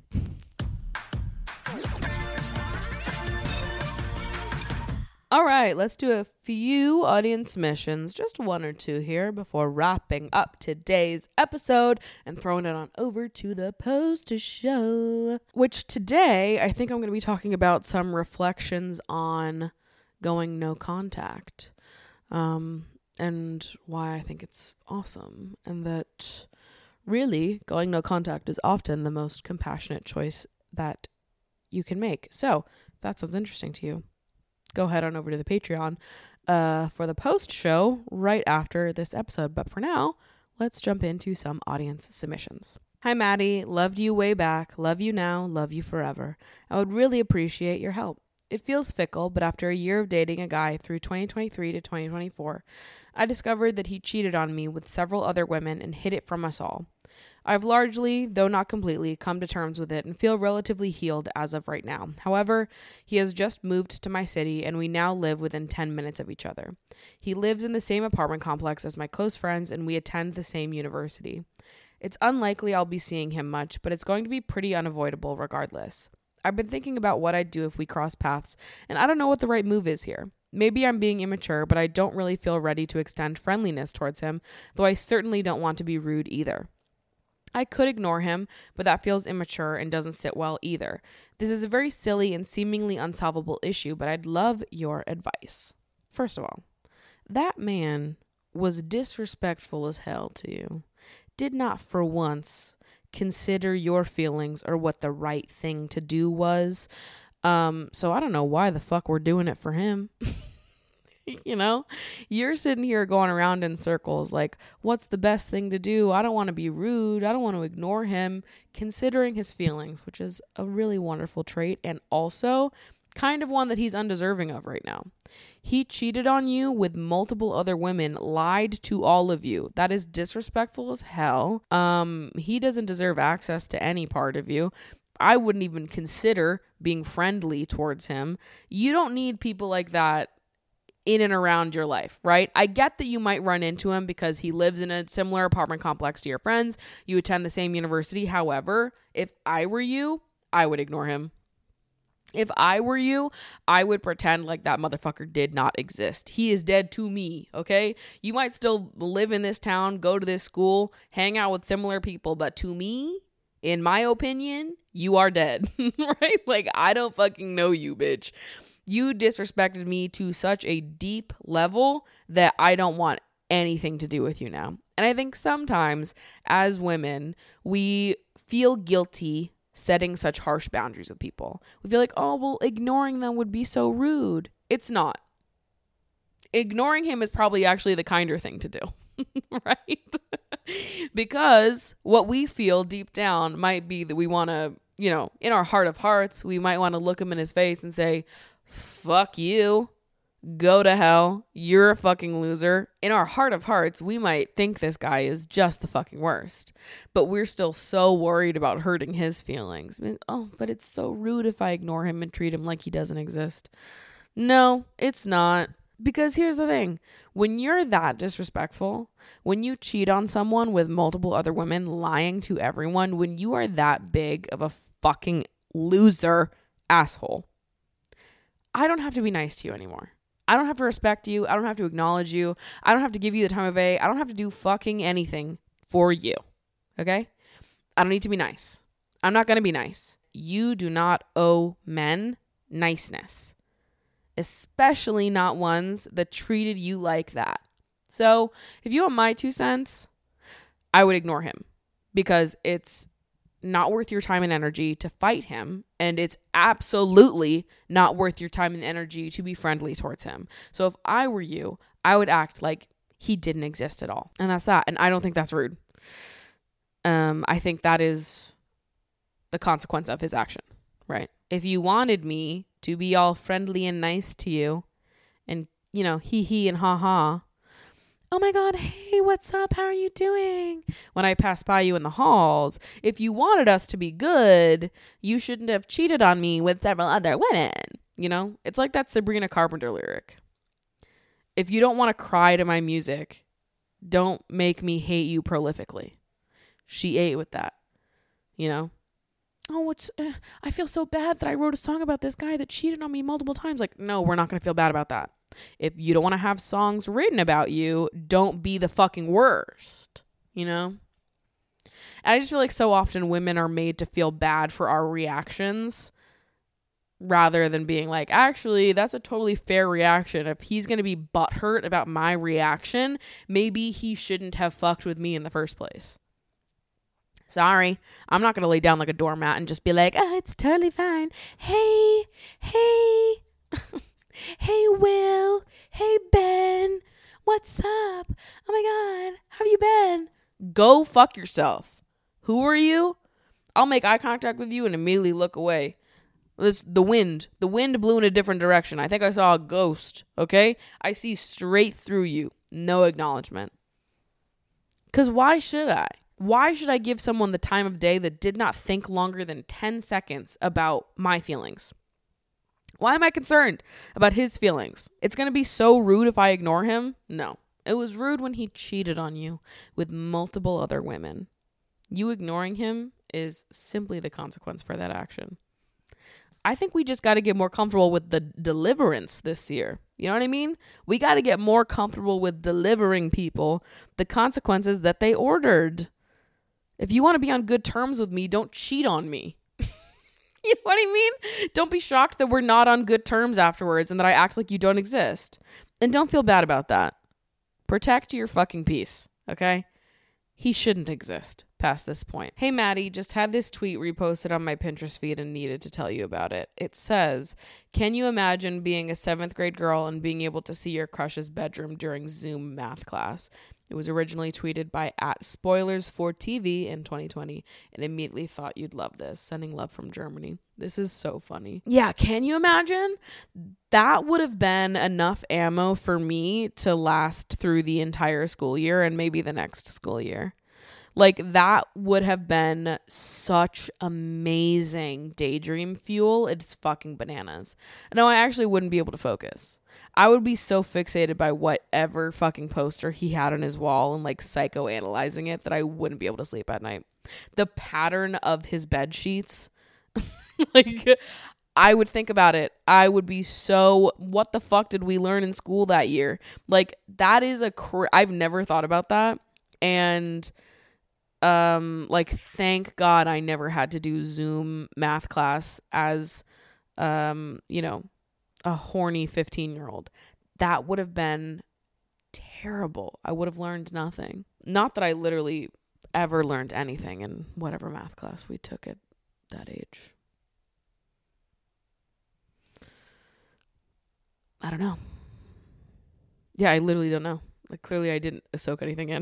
Speaker 3: All right, let's do a few audience submissions, just one or two here, before wrapping up today's episode and throwing it on over to the poster show, which today I think I'm going to be talking about some reflections on going no contact, um, and why I think it's awesome, and that really going no contact is often the most compassionate choice that you can make. So if that sounds interesting to you, go head on over to the Patreon uh, for the post show right after this episode. But for now, let's jump into some audience submissions. Hi, Maddie. Loved you way back. Love you now. Love you forever. I would really appreciate your help. It feels fickle, but after a year of dating a guy through twenty twenty-three to twenty twenty-four, I discovered that he cheated on me with several other women and hid it from us all. I've largely, though not completely, come to terms with it and feel relatively healed as of right now. However, he has just moved to my city and we now live within ten minutes of each other. He lives in the same apartment complex as my close friends and we attend the same university. It's unlikely I'll be seeing him much, but it's going to be pretty unavoidable regardless. I've been thinking about what I'd do if we cross paths, and I don't know what the right move is here. Maybe I'm being immature, but I don't really feel ready to extend friendliness towards him, though I certainly don't want to be rude either. I could ignore him, but that feels immature and doesn't sit well either. This is a very silly and seemingly unsolvable issue, but I'd love your advice. First of all, that man was disrespectful as hell to you. Did not for once consider your feelings or what the right thing to do was. Um, so I don't know why the fuck we're doing it for him. You know, you're sitting here going around in circles like, what's the best thing to do? I don't want to be rude. I don't want to ignore him, considering his feelings, which is a really wonderful trait and also kind of one that he's undeserving of right now. He cheated on you with multiple other women, lied to all of you. That is disrespectful as hell. Um, he doesn't deserve access to any part of you. I wouldn't even consider being friendly towards him. You don't need people like that in and around your life, right? I get that you might run into him because he lives in a similar apartment complex to your friends. You attend the same university. However, if I were you, I would ignore him. If I were you, I would pretend like that motherfucker did not exist. He is dead to me, okay? You might still live in this town, go to this school, hang out with similar people, but to me, in my opinion, you are dead, right? Like, I don't fucking know you, bitch. You disrespected me to such a deep level that I don't want anything to do with you now. And I think sometimes as women, we feel guilty setting such harsh boundaries with people. We feel like, oh, well, ignoring them would be so rude. It's not. Ignoring him is probably actually the kinder thing to do, right? Because what we feel deep down might be that we want to, you know, in our heart of hearts, we might want to look him in his face and say, fuck you. Go to hell. You're a fucking loser. In our heart of hearts, we might think this guy is just the fucking worst. But we're still so worried about hurting his feelings. I mean, oh, but it's so rude if I ignore him and treat him like he doesn't exist. No, it's not. Because here's the thing. When you're that disrespectful, when you cheat on someone with multiple other women, lying to everyone, when you are that big of a fucking loser asshole, I don't have to be nice to you anymore. I don't have to respect you. I don't have to acknowledge you. I don't have to give you the time of day. I don't have to do fucking anything for you. Okay? I don't need to be nice. I'm not going to be nice. You do not owe men niceness, especially not ones that treated you like that. So if you want my two cents, I would ignore him because it's not worth your time and energy to fight him. And it's absolutely not worth your time and energy to be friendly towards him. So if I were you, I would act like he didn't exist at all. And that's that. And I don't think that's rude. Um, I think that is the consequence of his action, right? If you wanted me to be all friendly and nice to you and, you know, hee hee and ha ha, oh my God, hey, what's up? How are you doing? When I pass by you in the halls, if you wanted us to be good, you shouldn't have cheated on me with several other women. You know, it's like that Sabrina Carpenter lyric. If you don't want to cry to my music, don't make me hate you prolifically. She ate with that, you know? Oh, it's, uh, I feel so bad that I wrote a song about this guy that cheated on me multiple times. Like, no, we're not going to feel bad about that. If you don't want to have songs written about you, don't be the fucking worst, you know? And I just feel like so often women are made to feel bad for our reactions rather than being like, actually, that's a totally fair reaction. If he's going to be butthurt about my reaction, maybe he shouldn't have fucked with me in the first place. Sorry, I'm not going to lay down like a doormat and just be like, oh, it's totally fine. Hey, hey. Hey, Will. Hey, Ben. What's up? Oh my God. How have you been? Go fuck yourself. Who are you? I'll make eye contact with you and immediately look away. This, the wind. The wind blew in a different direction. I think I saw a ghost. Okay? I see straight through you. No acknowledgement. Because why should I? Why should I give someone the time of day that did not think longer than ten seconds about my feelings? Why am I concerned about his feelings? It's going to be so rude if I ignore him? No. It was rude when he cheated on you with multiple other women. You ignoring him is simply the consequence for that action. I think we just got to get more comfortable with the deliverance this year. You know what I mean? We got to get more comfortable with delivering people the consequences that they ordered. If you want to be on good terms with me, don't cheat on me. You know what I mean? Don't be shocked that we're not on good terms afterwards and that I act like you don't exist. And don't feel bad about that. Protect your fucking peace, okay? He shouldn't exist past this point. Hey, Maddie, just had this tweet reposted on my Pinterest feed and needed to tell you about it. It says, can you imagine being a seventh grade girl and being able to see your crush's bedroom during Zoom math class? It was originally tweeted by at Spoilers for T V in twenty twenty and immediately thought you'd love this. Sending love from Germany. This is so funny. Yeah, can you imagine? That would have been enough ammo for me to last through the entire school year and maybe the next school year. Like, that would have been such amazing daydream fuel. It's fucking bananas. No, I actually wouldn't be able to focus. I would be so fixated by whatever fucking poster he had on his wall and like psychoanalyzing it that I wouldn't be able to sleep at night. The pattern of his bed sheets, like, I would think about it. I would be so, what the fuck did we learn in school that year? Like, that is a, cr- I've never thought about that. And um like, thank God I never had to do Zoom math class as um you know a horny fifteen year old. That would have been terrible. I would have learned nothing. Not that I literally ever learned anything in whatever math class we took at that age. I don't know. Yeah, I literally don't know. Like, clearly I didn't soak anything in.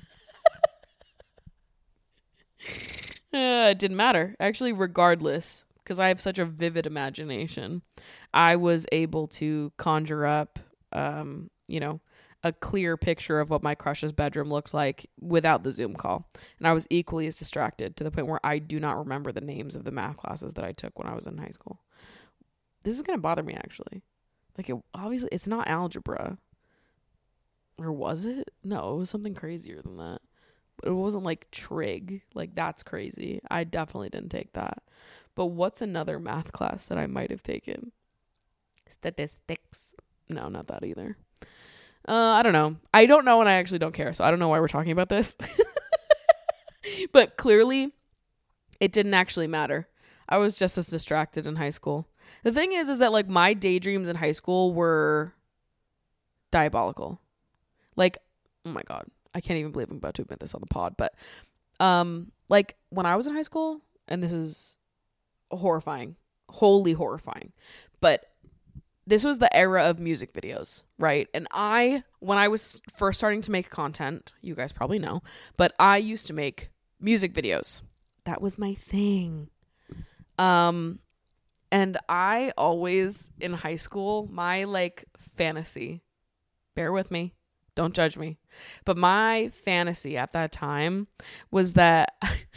Speaker 3: Uh, it didn't matter. Actually, regardless, because I have such a vivid imagination, I was able to conjure up, um, you know, a clear picture of what my crush's bedroom looked like without the Zoom call. And I was equally as distracted to the point where I do not remember the names of the math classes that I took when I was in high school. This is going to bother me, actually. Like, it, obviously, it's not algebra. Or was it? No, it was something crazier than that. It wasn't like trig. Like, that's crazy. I definitely didn't take that. But what's another math class that I might have taken? Statistics. No, not that either. Uh, I don't know. I don't know, and I actually don't care. So I don't know why we're talking about this. But clearly, it didn't actually matter. I was just as distracted in high school. The thing is, is that like my daydreams in high school were diabolical. Like, oh my God. I can't even believe I'm about to admit this on the pod, but um, like when I was in high school, and this is horrifying, wholly horrifying, but this was the era of music videos, right? And I, when I was first starting to make content, you guys probably know, but I used to make music videos. That was my thing. Um, and I always, in high school, my like fantasy, bear with me, don't judge me. But my fantasy at that time was that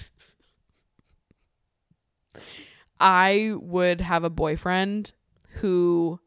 Speaker 3: I would have a boyfriend who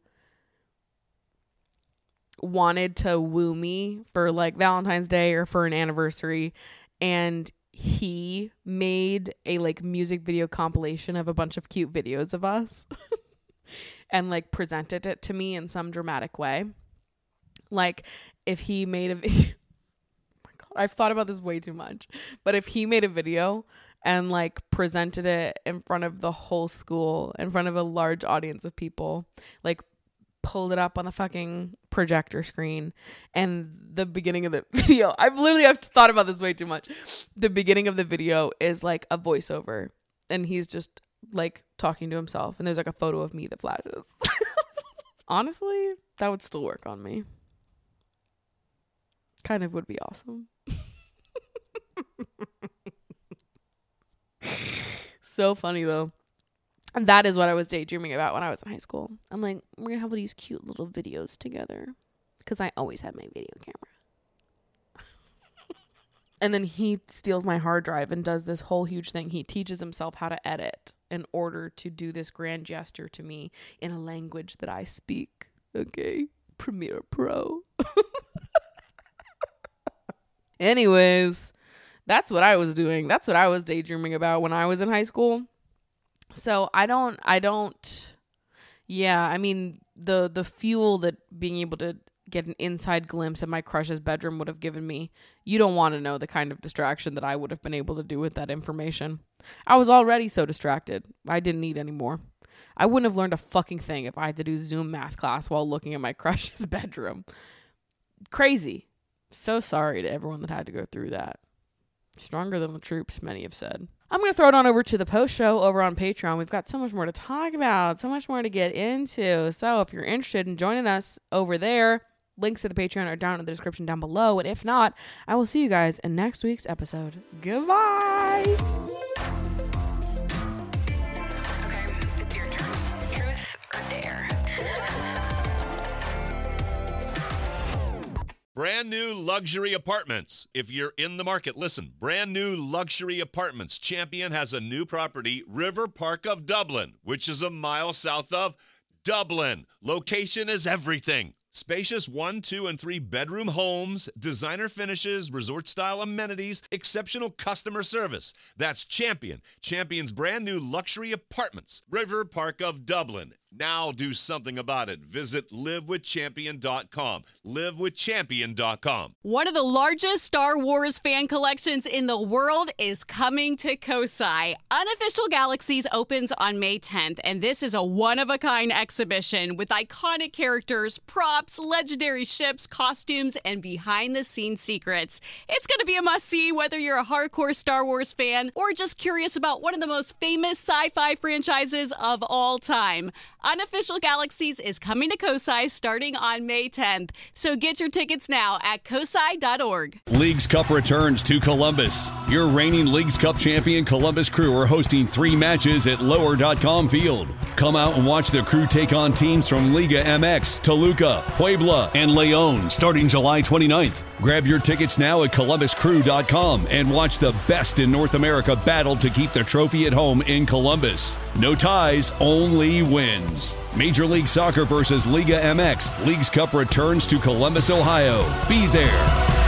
Speaker 3: wanted to woo me for like Valentine's Day or for an anniversary. And he made a like music video compilation of a bunch of cute videos of us and like presented it to me in some dramatic way. Like, if he made a video, oh my God, I've thought about this way too much, but if he made a video and like presented it in front of the whole school, in front of a large audience of people, like pulled it up on the fucking projector screen, and the beginning of the video, I've literally I've thought about this way too much. The beginning of the video is like a voiceover, and he's just like talking to himself, and there's like a photo of me that flashes. Honestly, that would still work on me. Kind of would be awesome. So funny though. And that is what I was daydreaming about when I was in high school. I'm like, we're gonna have all these cute little videos together, because I always had my video camera. And then he steals my hard drive and does this whole huge thing. He teaches himself how to edit in order to do this grand gesture to me in a language that I speak. Okay, Premiere Pro. Anyways, that's what I was doing. That's what I was daydreaming about when I was in high school. So I don't, I don't, yeah, I mean, the, the fuel that being able to get an inside glimpse of my crush's bedroom would have given me, you don't want to know the kind of distraction that I would have been able to do with that information. I was already so distracted. I didn't need any more. I wouldn't have learned a fucking thing if I had to do Zoom math class while looking at my crush's bedroom. Crazy. So sorry to everyone that had to go through that. Stronger than the troops, many have said. I'm going to throw it on over to the post show over on Patreon. We've got so much more to talk about, so much more to get into. So if you're interested in joining us over there, links to the Patreon are down in the description down below. And if not, I will see you guys in next week's episode. Goodbye.
Speaker 5: Brand new luxury apartments. If you're in the market, listen. Brand new luxury apartments. Champion has a new property, River Park of Dublin, which is a mile south of Dublin. Location is everything. Spacious one, two, and three bedroom homes, designer finishes, resort-style amenities, exceptional customer service. That's Champion. Champion's brand new luxury apartments. River Park of Dublin. Now do something about it. Visit live with champion dot com. live with champion dot com.
Speaker 1: One of the largest Star Wars fan collections in the world is coming to Kosai. Unofficial Galaxies opens on May tenth, and this is a one-of-a-kind exhibition with iconic characters, props, legendary ships, costumes, and behind-the-scenes secrets. It's going to be a must-see whether you're a hardcore Star Wars fan or just curious about one of the most famous sci-fi franchises of all time. Unofficial Galaxies is coming to Kosai starting on May tenth, so get your tickets now at kosai dot org.
Speaker 2: Leagues Cup returns to Columbus. Your reigning Leagues Cup champion Columbus Crew are hosting three matches at lower dot com field. Come out and watch the Crew take on teams from Liga M X, Toluca, Puebla, and Leon starting July twenty-ninth. Grab your tickets now at columbus crew dot com and watch the best in North America battle to keep the trophy at home in Columbus. No ties, only wins. Major League Soccer versus Liga M X. Leagues Cup returns to Columbus, Ohio. Be there.